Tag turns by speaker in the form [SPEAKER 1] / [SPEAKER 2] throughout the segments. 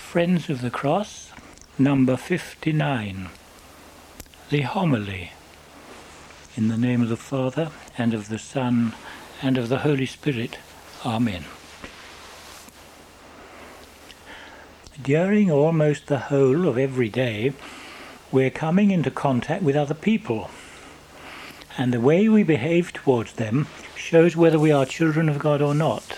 [SPEAKER 1] Friends of the Cross, number 59. The Homily. In the name of the Father, and of the Son, and of the Holy Spirit. Amen. During almost the whole of every day, we're coming into contact with other people, and the way we behave towards them shows whether we are children of God or not.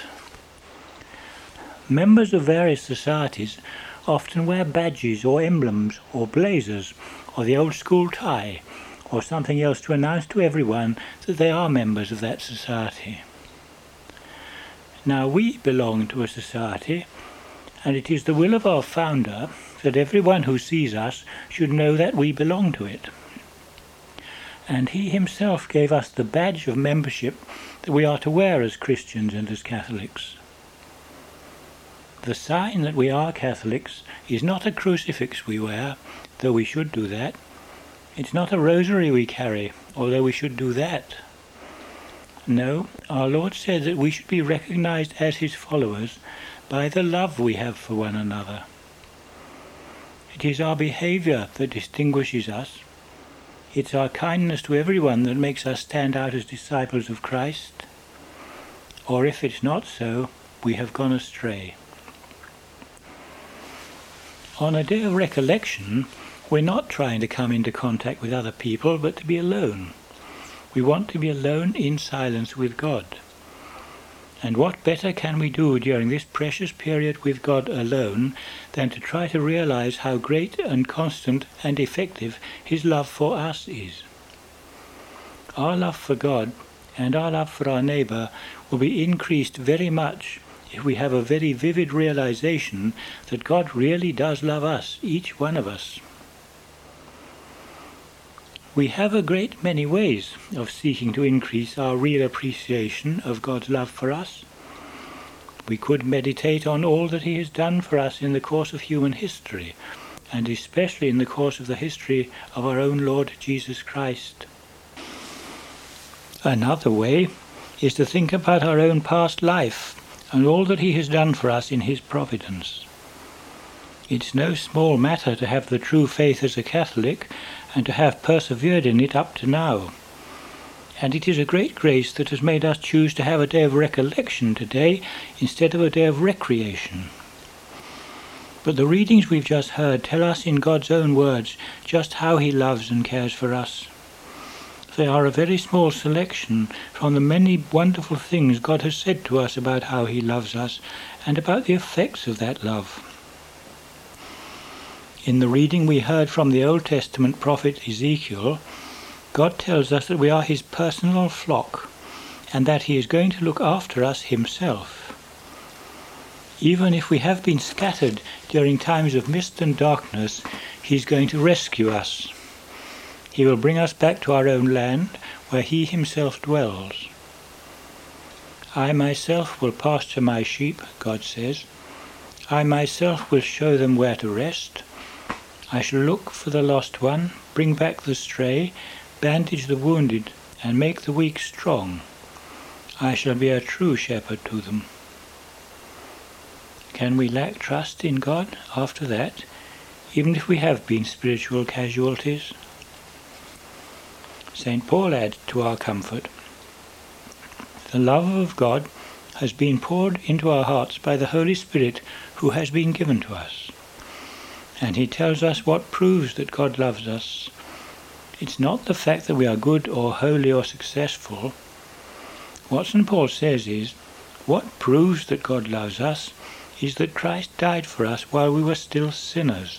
[SPEAKER 1] Members of various societies often wear badges or emblems or blazers or the old school tie or something else to announce to everyone that they are members of that society. Now we belong to a society, and it is the will of our founder that everyone who sees us should know that we belong to it. And he himself gave us the badge of membership that we are to wear as Christians and as Catholics. The sign that we are Catholics is not a crucifix we wear, though we should do that. It's not a rosary we carry, although we should do that. No, our Lord said that we should be recognized as his followers by the love we have for one another. It is our behavior that distinguishes us. It's our kindness to everyone that makes us stand out as disciples of Christ. Or if it's not so, we have gone astray. On a day of recollection, we're not trying to come into contact with other people, but to be alone. We want to be alone in silence with God. And what better can we do during this precious period with God alone than to try to realize how great and constant and effective his love for us is? Our love for God and our love for our neighbor will be increased very much if we have a very vivid realization that God really does love us, each one of us. We have a great many ways of seeking to increase our real appreciation of God's love for us. We could meditate on all that he has done for us in the course of human history, and especially in the course of the history of our own Lord Jesus Christ. Another way is to think about our own past life and all that he has done for us in his providence. It's no small matter to have the true faith as a Catholic and to have persevered in it up to now. And it is a great grace that has made us choose to have a day of recollection today instead of a day of recreation. But the readings we've just heard tell us in God's own words just how he loves and cares for us. They are a very small selection from the many wonderful things God has said to us about how he loves us and about the effects of that love. In the reading we heard from the Old Testament prophet Ezekiel, God tells us that we are his personal flock and that he is going to look after us himself. Even if we have been scattered during times of mist and darkness, he is going to rescue us. He will bring us back to our own land, where he himself dwells. I myself will pasture my sheep, God says. I myself will show them where to rest. I shall look for the lost one, bring back the stray, bandage the wounded, and make the weak strong. I shall be a true shepherd to them. Can we lack trust in God after that, even if we have been spiritual casualties? St. Paul adds to our comfort, the love of God has been poured into our hearts by the Holy Spirit who has been given to us. And he tells us what proves that God loves us. It's not the fact that we are good or holy or successful. What St. Paul says is, what proves that God loves us is that Christ died for us while we were still sinners.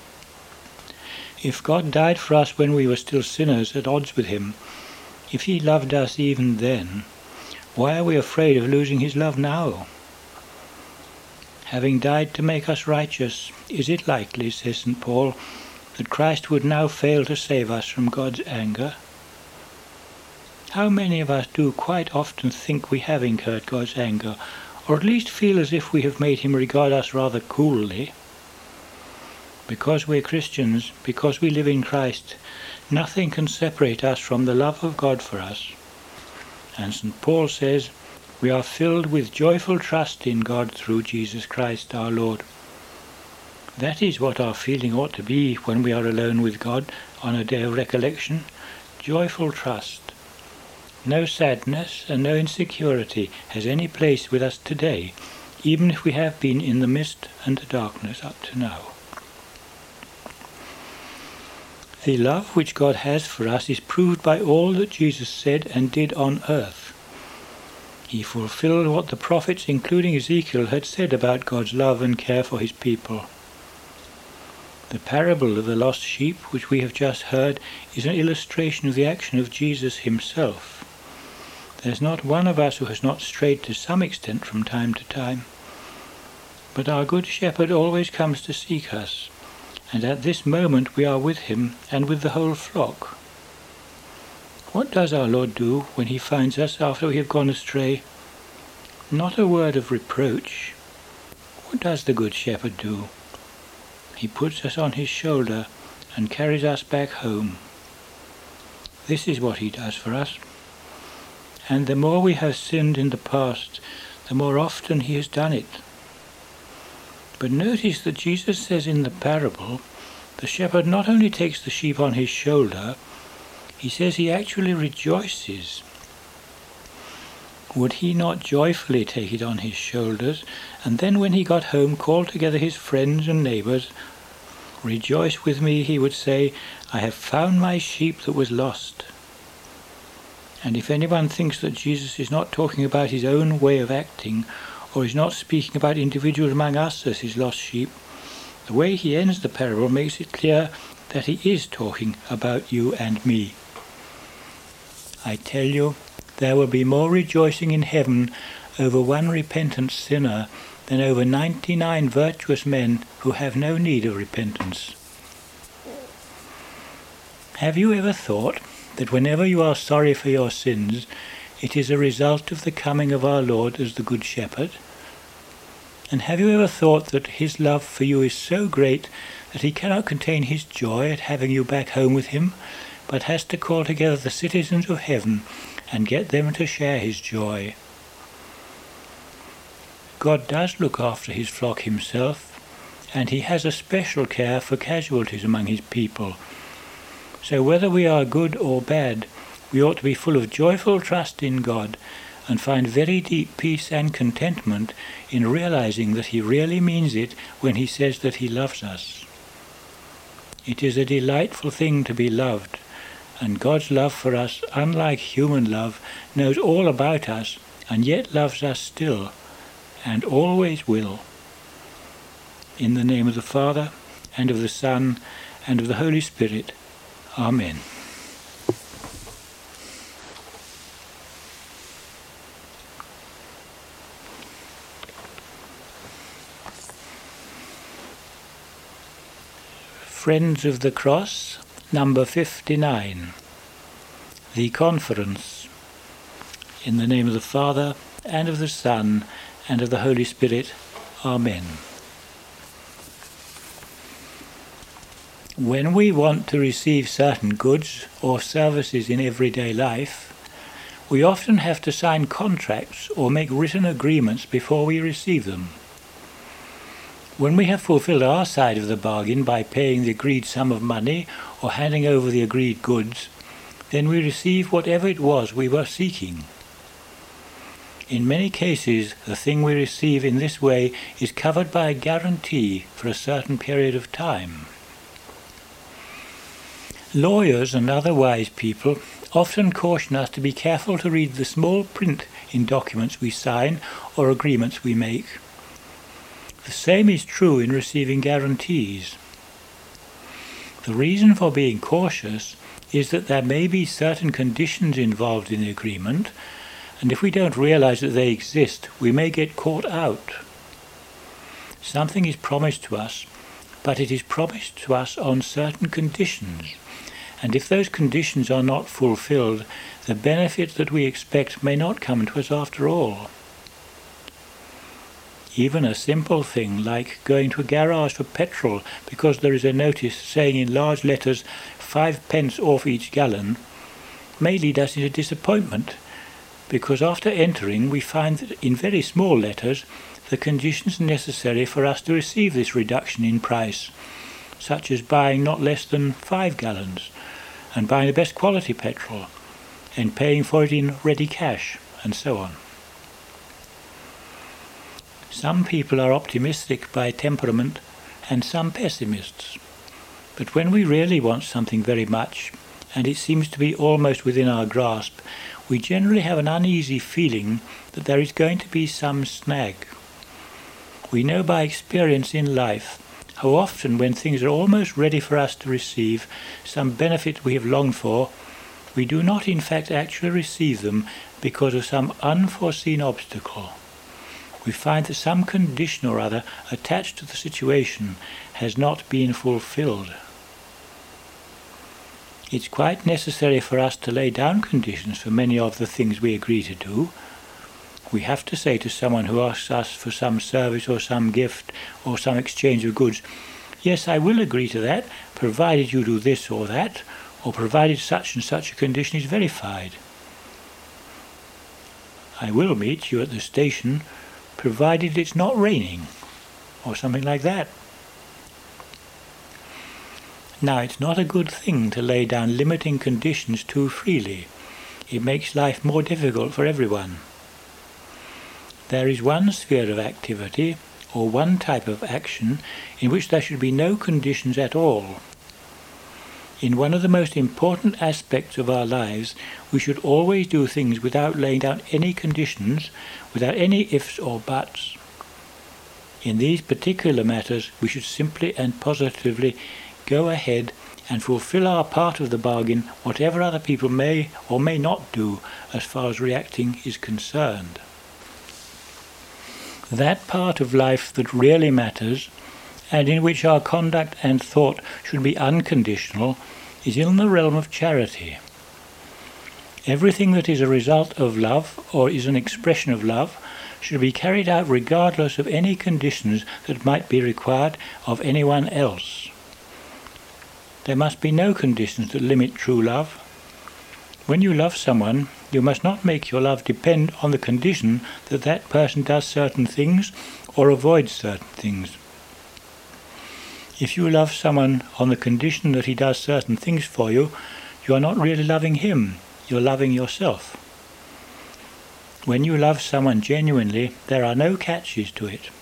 [SPEAKER 1] If God died for us when we were still sinners at odds with him, if he loved us even then, why are we afraid of losing his love now? Having died to make us righteous, is it likely, says St. Paul, that Christ would now fail to save us from God's anger? How many of us do quite often think we have incurred God's anger, or at least feel as if we have made him regard us rather coolly? Because we're Christians, because we live in Christ, nothing can separate us from the love of God for us. And St. Paul says, we are filled with joyful trust in God through Jesus Christ our Lord. That is what our feeling ought to be when we are alone with God on a day of recollection. Joyful trust. No sadness and no insecurity has any place with us today, even if we have been in the mist and the darkness up to now. The love which God has for us is proved by all that Jesus said and did on earth. He fulfilled what the prophets, including Ezekiel, had said about God's love and care for his people. The parable of the lost sheep, which we have just heard, is an illustration of the action of Jesus himself. There's not one of us who has not strayed to some extent from time to time. But our good shepherd always comes to seek us, and at this moment we are with him and with the whole flock. What does our Lord do when he finds us after we have gone astray? Not a word of reproach. What does the good shepherd do? He puts us on his shoulder and carries us back home. This is what he does for us. And the more we have sinned in the past, the more often he has done it. But notice that Jesus says in the parable, the shepherd not only takes the sheep on his shoulder, he says he actually rejoices. Would he not joyfully take it on his shoulders, and then when he got home call together his friends and neighbours? Rejoice with me, he would say, I have found my sheep that was lost. And if anyone thinks that Jesus is not talking about his own way of acting, or is not speaking about individuals among us as his lost sheep, the way he ends the parable makes it clear that he is talking about you and me. I tell you, there will be more rejoicing in heaven over one repentant sinner than over 99 virtuous men who have no need of repentance. Have you ever thought that whenever you are sorry for your sins, it is a result of the coming of our Lord as the Good Shepherd? And have you ever thought that his love for you is so great that he cannot contain his joy at having you back home with him, but has to call together the citizens of heaven and get them to share his joy? God does look after his flock himself, and he has a special care for casualties among his people. So whether we are good or bad, we ought to be full of joyful trust in God and find very deep peace and contentment in realizing that he really means it when he says that he loves us. It is a delightful thing to be loved, and God's love for us, unlike human love, knows all about us and yet loves us still, and always will. In the name of the Father, and of the Son, and of the Holy Spirit. Amen. Friends of the Cross, number 59. The Conference. In the name of the Father, and of the Son, and of the Holy Spirit. Amen. When we want to receive certain goods or services in everyday life, we often have to sign contracts or make written agreements before we receive them. When we have fulfilled our side of the bargain by paying the agreed sum of money or handing over the agreed goods, then we receive whatever it was we were seeking. In many cases, the thing we receive in this way is covered by a guarantee for a certain period of time. Lawyers and other wise people often caution us to be careful to read the small print in documents we sign or agreements we make. The same is true in receiving guarantees. The reason for being cautious is that there may be certain conditions involved in the agreement, and if we don't realize that they exist, we may get caught out. Something is promised to us, but it is promised to us on certain conditions, and if those conditions are not fulfilled, the benefit that we expect may not come to us after all. Even a simple thing like going to a garage for petrol because there is a notice saying in large letters 5 pence off each gallon may lead us into disappointment, because after entering we find that in very small letters the conditions necessary for us to receive this reduction in price, such as buying not less than 5 gallons, and buying the best quality petrol, and paying for it in ready cash, and so on. Some people are optimistic by temperament and some pessimists. But when we really want something very much, and it seems to be almost within our grasp, we generally have an uneasy feeling that there is going to be some snag. We know by experience in life how often when things are almost ready for us to receive some benefit we have longed for, we do not in fact actually receive them because of some unforeseen obstacle. We find that some condition or other attached to the situation has not been fulfilled. It's quite necessary for us to lay down conditions for many of the things we agree to do. We have to say to someone who asks us for some service or some gift or some exchange of goods, "Yes, I will agree to that, provided you do this or that, or provided such and such a condition is verified. I will meet you at the station, provided it's not raining," or something like that. Now, it's not a good thing to lay down limiting conditions too freely. It makes life more difficult for everyone. There is one sphere of activity, or one type of action, in which there should be no conditions at all. In one of the most important aspects of our lives, we should always do things without laying down any conditions, without any ifs or buts. In these particular matters, we should simply and positively go ahead and fulfill our part of the bargain, whatever other people may or may not do as far as reacting is concerned. That part of life that really matters, and in which our conduct and thought should be unconditional, is in the realm of charity. Everything that is a result of love or is an expression of love should be carried out regardless of any conditions that might be required of anyone else. There must be no conditions that limit true love. When you love someone, you must not make your love depend on the condition that that person does certain things or avoids certain things. If you love someone on the condition that he does certain things for you, you are not really loving him, you're loving yourself. When you love someone genuinely, there are no catches to it.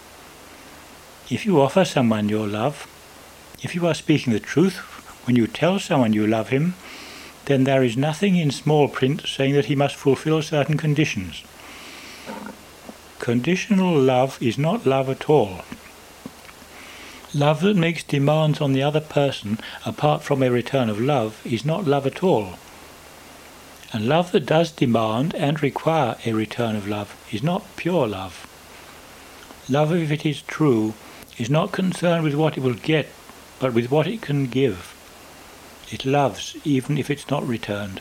[SPEAKER 1] If you offer someone your love, if you are speaking the truth when you tell someone you love him, then there is nothing in small print saying that he must fulfill certain conditions. Conditional love is not love at all. Love that makes demands on the other person apart from a return of love is not love at all. And love that does demand and require a return of love is not pure love. Love, if it is true, is not concerned with what it will get, but with what it can give. It loves even if it's not returned.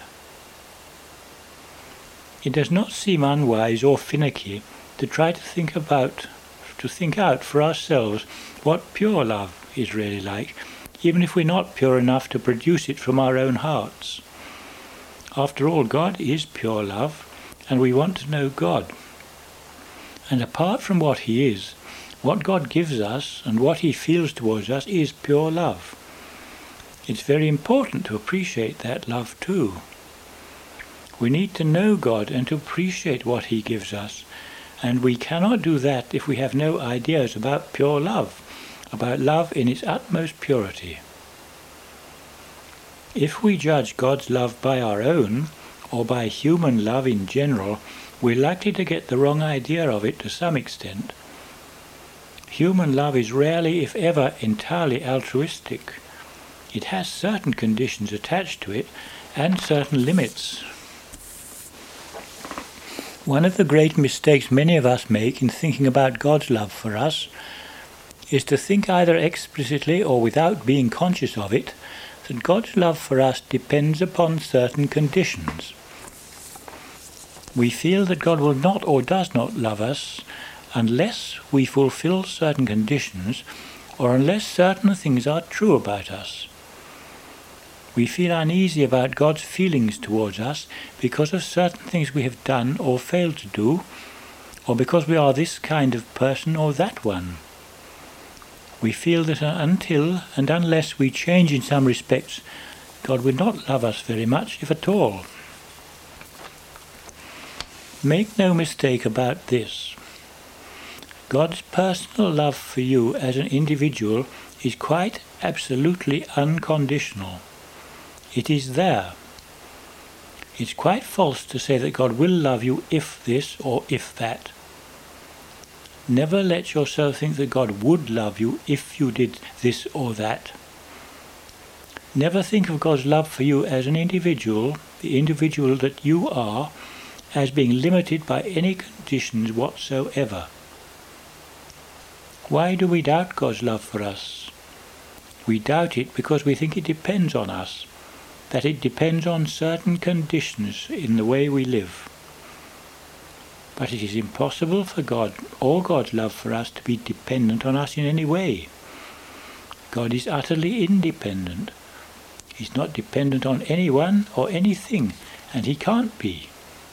[SPEAKER 1] It does not seem unwise or finicky to try to think out for ourselves what pure love is really like, even if we're not pure enough to produce it from our own hearts. After all, God is pure love, and we want to know God. And apart from what He is, what God gives us and what He feels towards us is pure love. It's very important to appreciate that love too. We need to know God and to appreciate what He gives us, and we cannot do that if we have no ideas about pure love, about love in its utmost purity. If we judge God's love by our own, or by human love in general, we're likely to get the wrong idea of it to some extent. Human love is rarely, if ever, entirely altruistic. It has certain conditions attached to it and certain limits. One of the great mistakes many of us make in thinking about God's love for us is to think either explicitly or without being conscious of it that God's love for us depends upon certain conditions. We feel that God will not or does not love us unless we fulfill certain conditions or unless certain things are true about us. We feel uneasy about God's feelings towards us because of certain things we have done or failed to do, or because we are this kind of person or that one. We feel that until and unless we change in some respects, God will not love us very much, if at all. Make no mistake about this. God's personal love for you as an individual is quite absolutely unconditional. It is there. It's quite false to say that God will love you if this or if that. Never let yourself think that God would love you if you did this or that. Never think of God's love for you as an individual, the individual that you are, as being limited by any conditions whatsoever. Why do we doubt God's love for us? We doubt it because we think it depends on us, that it depends on certain conditions in the way we live. But it is impossible for God or God's love for us to be dependent on us in any way. God is utterly independent. He's not dependent on anyone or anything, and he can't be.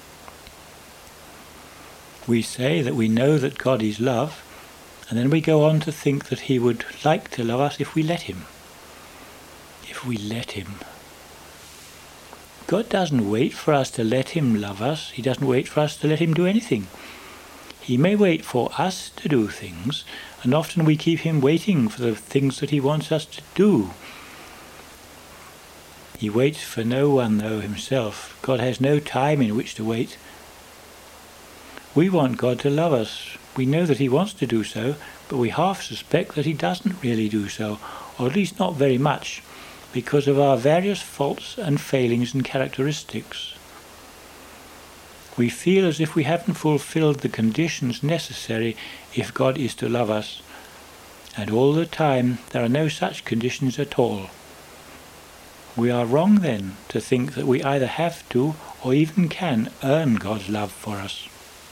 [SPEAKER 1] We say that we know that God is love, and then we go on to think that he would like to love us if we let him. If we let him. God doesn't wait for us to let him love us. He doesn't wait for us to let him do anything. He may wait for us to do things, and often we keep him waiting for the things that he wants us to do. He waits for no one, though, himself. God has no time in which to wait. We want God to love us. We know that he wants to do so, but we half suspect that he doesn't really do so, or at least not very much, because of our various faults and failings and characteristics. We feel as if we haven't fulfilled the conditions necessary if God is to love us, and all the time there are no such conditions at all. We are wrong then to think that we either have to or even can earn God's love for us.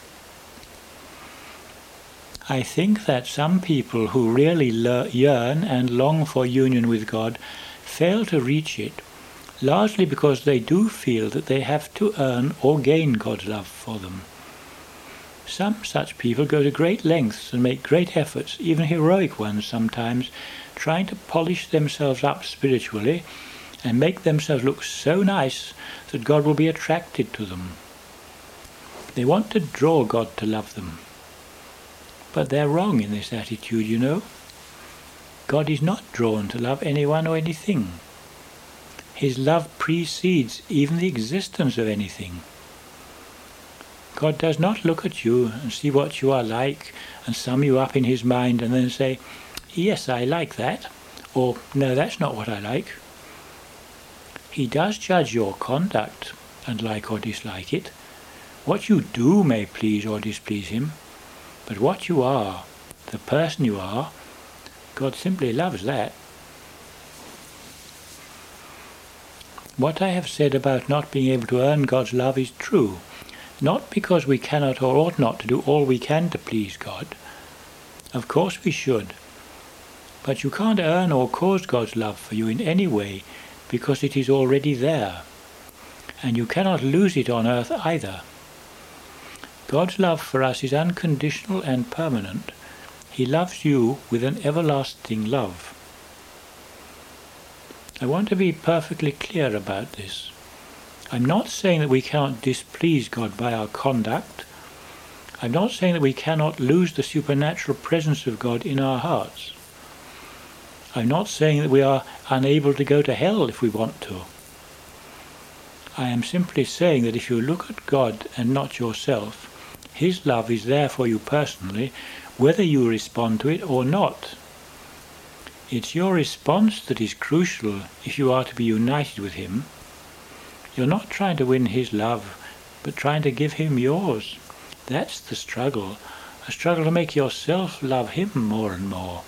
[SPEAKER 1] I think that some people who really yearn and long for union with God fail to reach it, largely because they do feel that they have to earn or gain God's love for them. Some such people go to great lengths and make great efforts, even heroic ones sometimes, trying to polish themselves up spiritually and make themselves look so nice that God will be attracted to them. They want to draw God to love them. But they're wrong in this attitude, you know. God is not drawn to love anyone or anything. His love precedes even the existence of anything. God does not look at you and see what you are like and sum you up in his mind and then say, "Yes, I like that," or "No, that's not what I like." He does judge your conduct and like or dislike it. What you do may please or displease him, but what you are, the person you are, God simply loves that. What I have said about not being able to earn God's love is true, not because we cannot or ought not to do all we can to please God. Of course we should. But you can't earn or cause God's love for you in any way, because it is already there, and you cannot lose it on earth either. God's love for us is unconditional and permanent. He loves you with an everlasting love. I want to be perfectly clear about this. I'm not saying that we cannot displease God by our conduct. I'm not saying that we cannot lose the supernatural presence of God in our hearts. I'm not saying that we are unable to go to hell if we want to. I am simply saying that if you look at God and not yourself, his love is there for you personally, whether you respond to it or not. It's your response that is crucial if you are to be united with him. You're not trying to win his love, but trying to give him yours. That's the struggle, a struggle to make yourself love him more and more.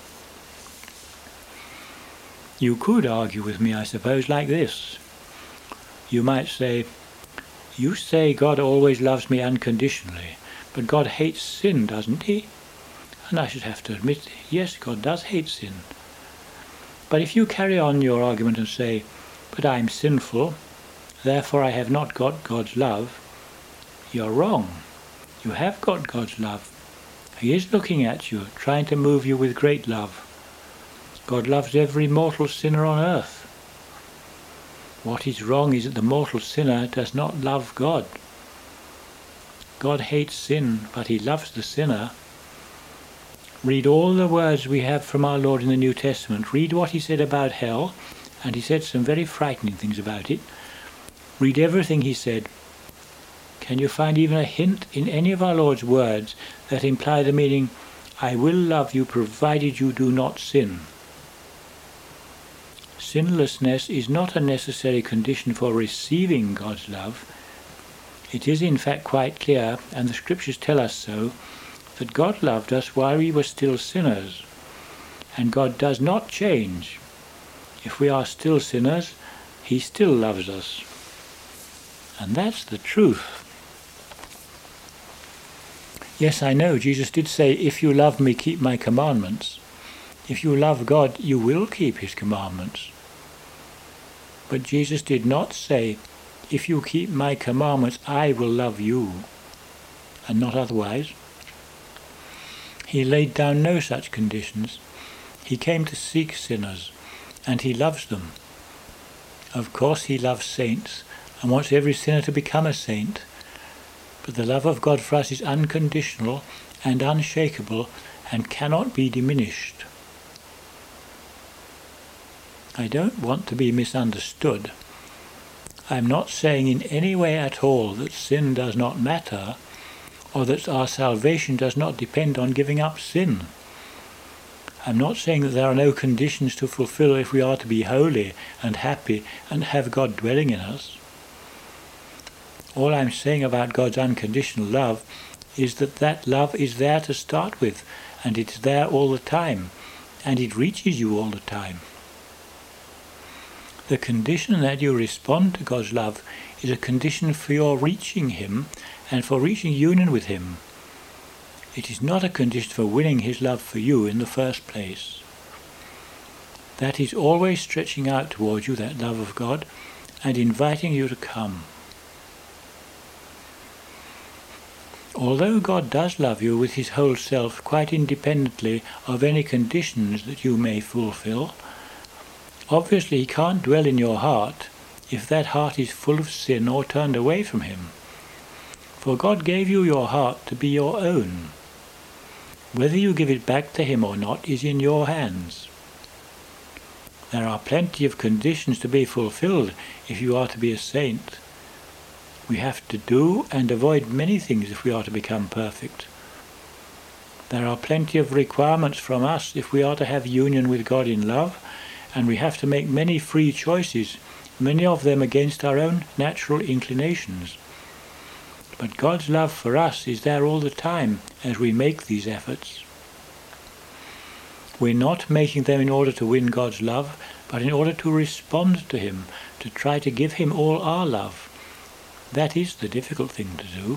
[SPEAKER 1] You could argue with me, I suppose, like this. You might say, "You say God always loves me unconditionally, but God hates sin, doesn't he?" And I should have to admit, yes, God does hate sin. But if you carry on your argument and say, "But I'm sinful, therefore I have not got God's love," you're wrong. You have got God's love. He is looking at you, trying to move you with great love. God loves every mortal sinner on earth. What is wrong is that the mortal sinner does not love God. God hates sin, but he loves the sinner. Read all the words we have from our Lord in the New Testament. Read what he said about hell, and he said some very frightening things about it. Read everything he said. Can you find even a hint in any of our Lord's words that imply the meaning, I will love you provided you do not sin? Sinlessness is not a necessary condition for receiving God's love. It is in fact quite clear, and the Scriptures tell us so, that God loved us while we were still sinners. And God does not change. If we are still sinners, he still loves us. And that's the truth. Yes, I know, Jesus did say, if you love me, keep my commandments. If you love God, you will keep his commandments. But Jesus did not say, if you keep my commandments, I will love you, and not otherwise. He laid down no such conditions. He came to seek sinners, and he loves them. Of course he loves saints, and wants every sinner to become a saint. But the love of God for us is unconditional and unshakable and cannot be diminished. I don't want to be misunderstood. I am not saying in any way at all that sin does not matter, or that our salvation does not depend on giving up sin. I'm not saying that there are no conditions to fulfill if we are to be holy and happy and have God dwelling in us. All I'm saying about God's unconditional love is that that love is there to start with, and it's there all the time, and it reaches you all the time. The condition that you respond to God's love is a condition for your reaching him and for reaching union with him. It is not a condition for winning his love for you in the first place. That is always stretching out towards you, that love of God, and inviting you to come. Although God does love you with his whole self quite independently of any conditions that you may fulfill, obviously he can't dwell in your heart if that heart is full of sin or turned away from him. For God gave you your heart to be your own. Whether you give it back to him or not is in your hands. There are plenty of conditions to be fulfilled if you are to be a saint. We have to do and avoid many things if we are to become perfect. There are plenty of requirements from us if we are to have union with God in love, and we have to make many free choices, many of them against our own natural inclinations. But God's love for us is there all the time as we make these efforts. We're not making them in order to win God's love, but in order to respond to him, to try to give him all our love. That is the difficult thing to do.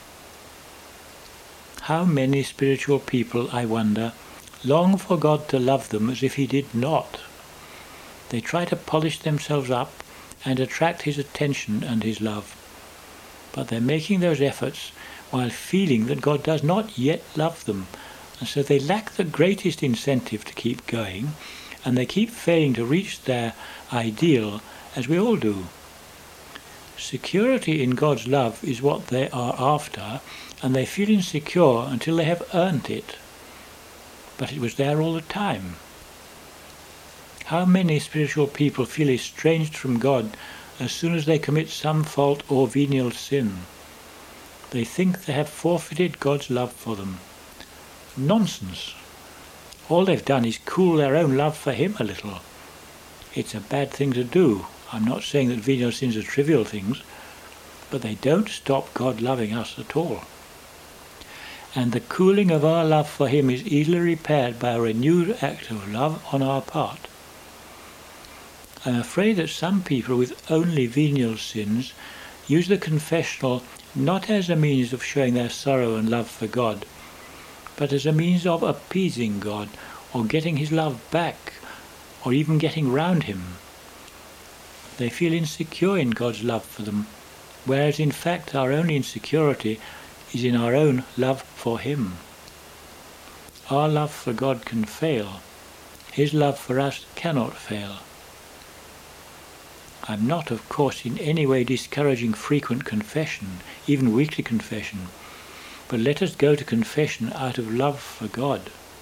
[SPEAKER 1] How many spiritual people, I wonder, long for God to love them as if he did not? They try to polish themselves up and attract his attention and his love. But they're making those efforts while feeling that God does not yet love them, and so they lack the greatest incentive to keep going, and they keep failing to reach their ideal, as we all do. Security in God's love is what they are after, and they feel insecure until they have earned it. But it was there all the time. How many spiritual people feel estranged from God as soon as they commit some fault or venial sin? They think they have forfeited God's love for them. Nonsense. All they've done is cool their own love for him a little. It's a bad thing to do. I'm not saying that venial sins are trivial things, but they don't stop God loving us at all. And the cooling of our love for him is easily repaired by a renewed act of love on our part. I'm afraid that some people with only venial sins use the confessional not as a means of showing their sorrow and love for God, but as a means of appeasing God, or getting his love back, or even getting round him. They feel insecure in God's love for them, whereas in fact our only insecurity is in our own love for him. Our love for God can fail. His love for us cannot fail. I'm not, of course, in any way discouraging frequent confession, even weekly confession, but let us go to confession out of love for God.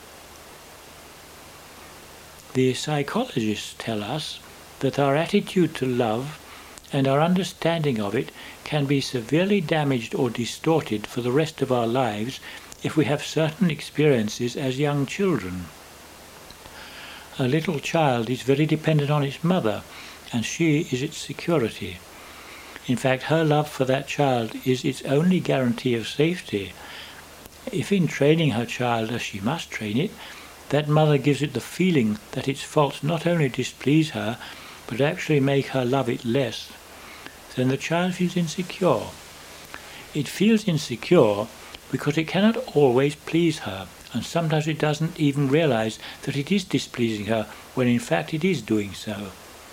[SPEAKER 1] The psychologists tell us that our attitude to love and our understanding of it can be severely damaged or distorted for the rest of our lives if we have certain experiences as young children. A little child is very dependent on its mother, and she is its security. In fact, her love for that child is its only guarantee of safety. If in training her child as she must train it, that mother gives it the feeling that its faults not only displease her, but actually make her love it less, then the child feels insecure. It feels insecure because it cannot always please her, and sometimes it doesn't even realize that it is displeasing her when in fact it is doing so.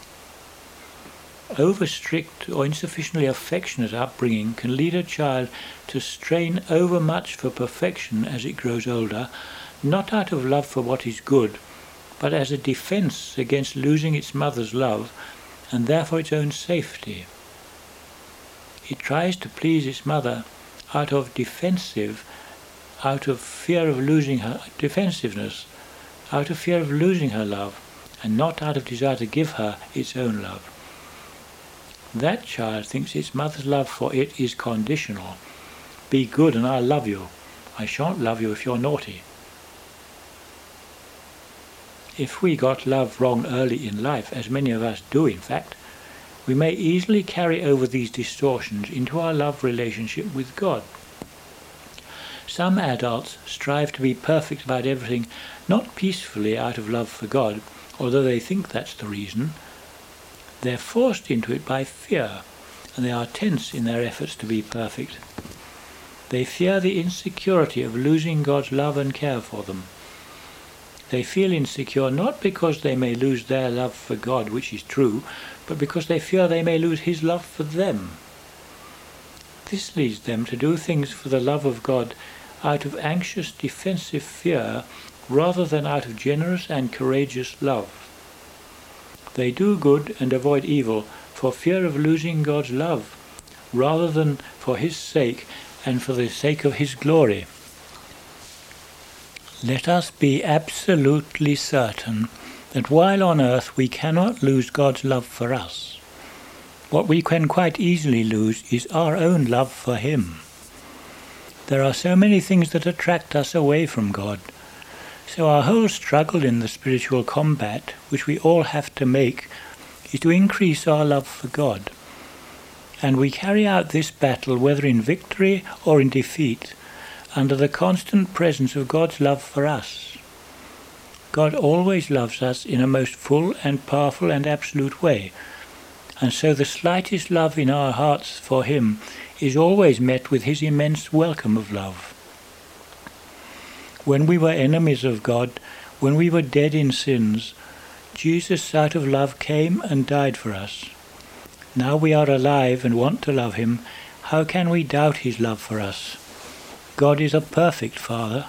[SPEAKER 1] Over-strict or insufficiently affectionate upbringing can lead a child to strain overmuch for perfection as it grows older, not out of love for what is good, but as a defense against losing its mother's love and therefore its own safety. It tries to please its mother out of out of fear of losing her love, and not out of desire to give her its own love. That child thinks its mother's love for it is conditional. Be good and I'll love you. I shan't love you if you're naughty. If we got love wrong early in life, as many of us do in fact, we may easily carry over these distortions into our love relationship with God. Some adults strive to be perfect about everything, not peacefully out of love for God, although they think that's the reason. They're forced into it by fear, and they are tense in their efforts to be perfect. They fear the insecurity of losing God's love and care for them. They feel insecure not because they may lose their love for God, which is true, but because they fear they may lose His love for them. This leads them to do things for the love of God out of anxious, defensive fear rather than out of generous and courageous love. They do good and avoid evil for fear of losing God's love rather than for His sake and for the sake of His glory. Let us be absolutely certain that while on earth we cannot lose God's love for us. What we can quite easily lose is our own love for Him. There are so many things that attract us away from God. So our whole struggle in the spiritual combat, which we all have to make, is to increase our love for God. And we carry out this battle, whether in victory or in defeat, under the constant presence of God's love for us. God always loves us in a most full and powerful and absolute way, and so the slightest love in our hearts for Him is always met with His immense welcome of love. When we were enemies of God, when we were dead in sins, Jesus out of love came and died for us. Now we are alive and want to love Him, how can we doubt His love for us? God is a perfect Father.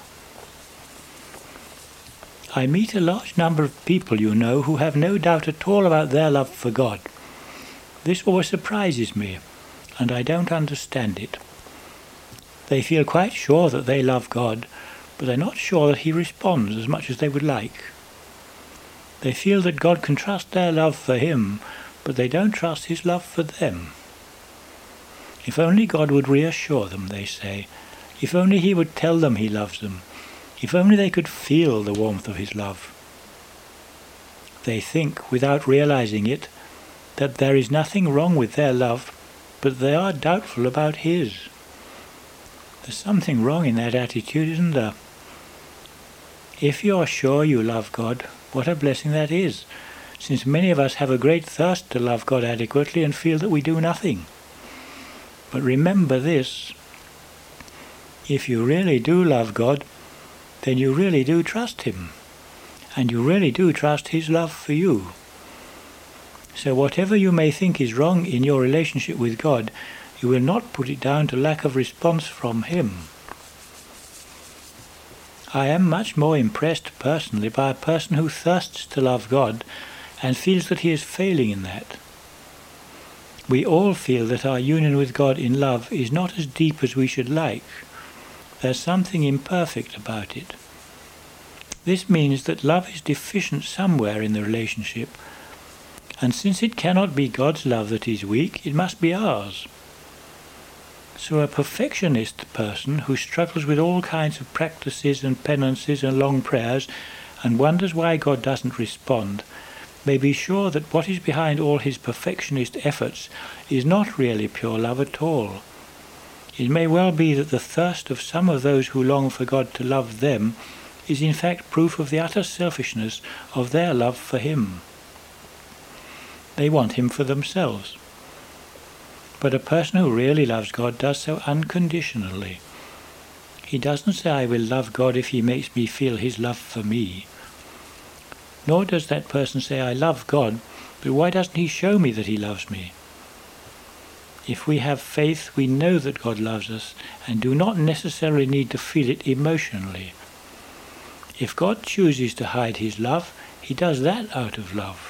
[SPEAKER 1] I meet a large number of people, who have no doubt at all about their love for God. This always surprises me, and I don't understand it. They feel quite sure that they love God, but they're not sure that He responds as much as they would like. They feel that God can trust their love for Him, but they don't trust His love for them. If only God would reassure them, they say. If only He would tell them He loves them. If only they could feel the warmth of His love. They think, without realizing it, that there is nothing wrong with their love, but they are doubtful about His. There's something wrong in that attitude, isn't there? If you're sure you love God, what a blessing that is, since many of us have a great thirst to love God adequately and feel that we do nothing. But remember this: if you really do love God, then you really do trust Him, and you really do trust His love for you. So whatever you may think is wrong in your relationship with God, you will not put it down to lack of response from him. I am much more impressed personally by a person who thirsts to love God and feels that he is failing in that. We all feel that our union with God in love is not as deep as we should like. There's something imperfect about it. This means that love is deficient somewhere in the relationship, and since it cannot be God's love that is weak, it must be ours. So a perfectionist person who struggles with all kinds of practices and penances and long prayers and wonders why God doesn't respond may be sure that what is behind all his perfectionist efforts is not really pure love at all. It may well be that the thirst of some of those who long for God to love them is in fact proof of the utter selfishness of their love for him. They want him for themselves. But a person who really loves God does so unconditionally. He doesn't say, I will love God if he makes me feel his love for me. Nor does that person say, I love God, but why doesn't he show me that he loves me? If we have faith, we know that God loves us and do not necessarily need to feel it emotionally. If God chooses to hide his love, he does that out of love.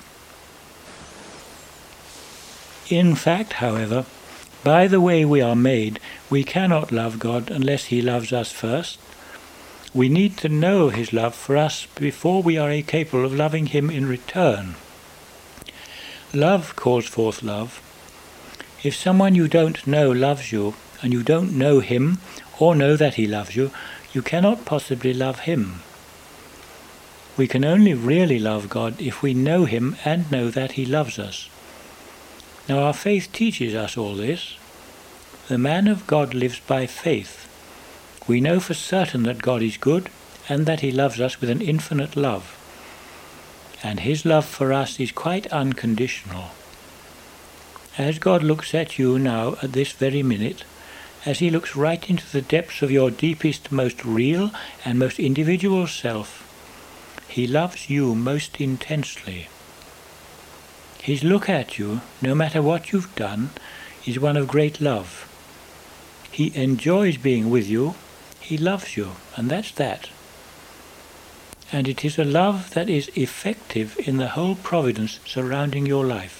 [SPEAKER 1] In fact, however, by the way we are made, we cannot love God unless he loves us first. We need to know his love for us before we are capable of loving him in return. Love calls forth love. If someone you don't know loves you, and you don't know him or know that he loves you, you cannot possibly love him. We can only really love God if we know him and know that he loves us. Now our faith teaches us all this. The man of God lives by faith. We know for certain that God is good and that he loves us with an infinite love. And his love for us is quite unconditional. As God looks at you now at this very minute, as he looks right into the depths of your deepest, most real and most individual self, he loves you most intensely. His look at you, no matter what you've done, is one of great love. He enjoys being with you. He loves you, and that's that. And it is a love that is effective in the whole providence surrounding your life.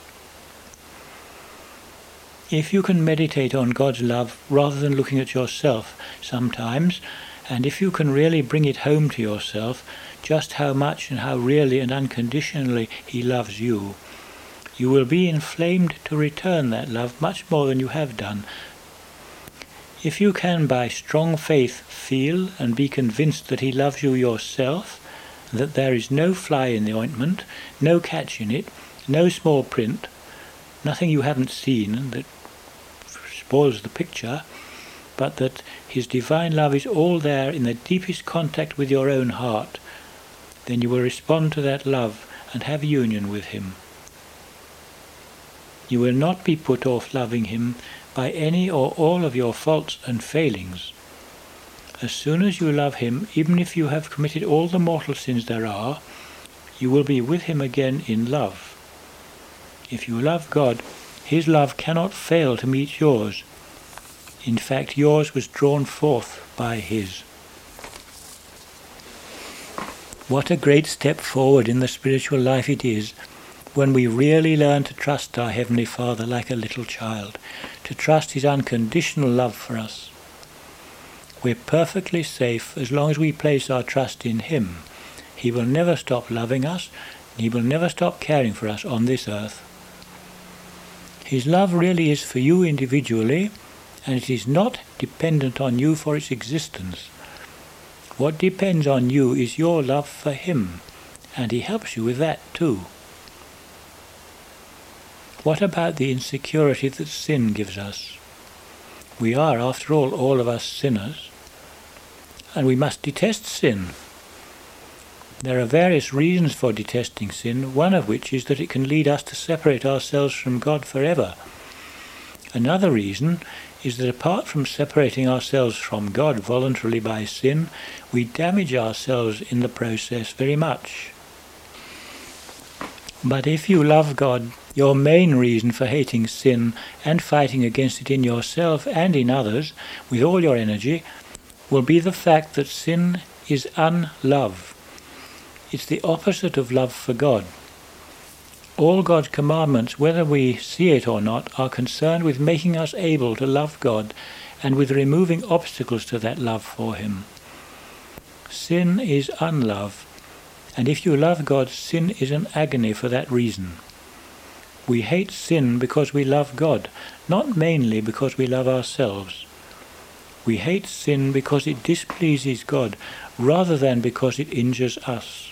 [SPEAKER 1] If you can meditate on God's love rather than looking at yourself sometimes, and if you can really bring it home to yourself, just how much and how really and unconditionally he loves you, you will be inflamed to return that love much more than you have done. If you can by strong faith feel and be convinced that he loves you yourself, that there is no fly in the ointment, no catch in it, no small print, nothing you haven't seen that spoils the picture, but that his divine love is all there in the deepest contact with your own heart, then you will respond to that love and have union with him. You will not be put off loving him by any or all of your faults and failings. As soon as you love him, even if you have committed all the mortal sins there are, you will be with him again in love. If you love God, his love cannot fail to meet yours. In fact, yours was drawn forth by his. What a great step forward in the spiritual life it is when we really learn to trust our Heavenly Father like a little child, to trust his unconditional love for us. We're perfectly safe as long as we place our trust in him. He will never stop loving us, and he will never stop caring for us on this earth. His love really is for you individually, and it is not dependent on you for its existence. What depends on you is your love for him, and he helps you with that too. What about the insecurity that sin gives us? We are, after all of us sinners, and we must detest sin. There are various reasons for detesting sin, one of which is that it can lead us to separate ourselves from God forever. Another reason is that apart from separating ourselves from God voluntarily by sin, we damage ourselves in the process very much. But if you love God, your main reason for hating sin and fighting against it in yourself and in others with all your energy will be the fact that sin is unlove. It's the opposite of love for God. All God's commandments, whether we see it or not, are concerned with making us able to love God and with removing obstacles to that love for Him. Sin is unlove, and if you love God, sin is an agony for that reason. We hate sin because we love God, not mainly because we love ourselves. We hate sin because it displeases God, rather than because it injures us.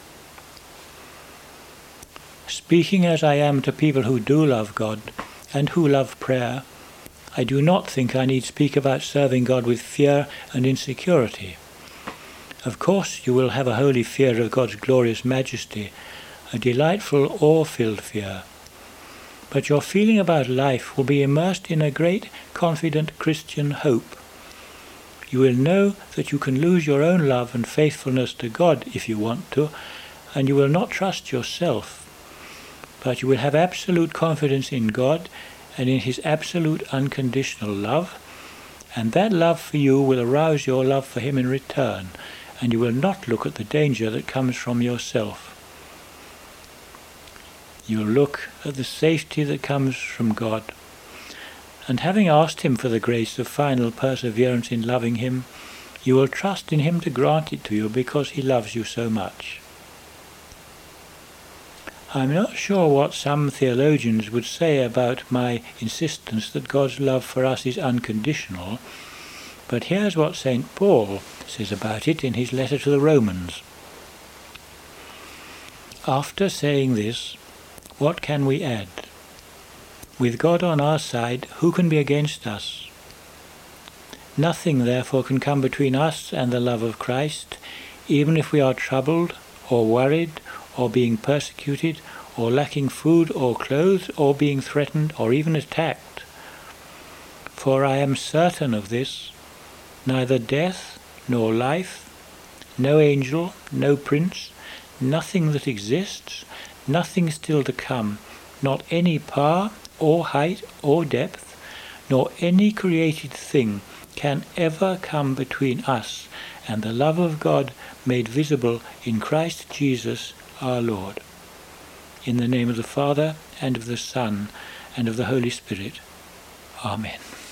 [SPEAKER 1] Speaking as I am to people who do love God and who love prayer, I do not think I need speak about serving God with fear and insecurity. Of course you will have a holy fear of God's glorious majesty, a delightful awe-filled fear. But your feeling about life will be immersed in a great, confident Christian hope. You will know that you can lose your own love and faithfulness to God if you want to, and you will not trust yourself. But you will have absolute confidence in God and in His absolute unconditional love, and that love for you will arouse your love for Him in return, and you will not look at the danger that comes from yourself. You will look at the safety that comes from God, and having asked Him for the grace of final perseverance in loving Him, you will trust in Him to grant it to you because He loves you so much. I'm not sure what some theologians would say about my insistence that God's love for us is unconditional, but here's what St. Paul says about it in his letter to the Romans. After saying this, what can we add? With God on our side, who can be against us? Nothing, therefore, can come between us and the love of Christ, even if we are troubled or worried or being persecuted, or lacking food or clothes, or being threatened, or even attacked. For I am certain of this, neither death nor life, no angel, no prince, nothing that exists, nothing still to come, not any power, or height, or depth, nor any created thing can ever come between us and the love of God made visible in Christ Jesus our Lord. In the name of the Father, and of the Son, and of the Holy Spirit. Amen.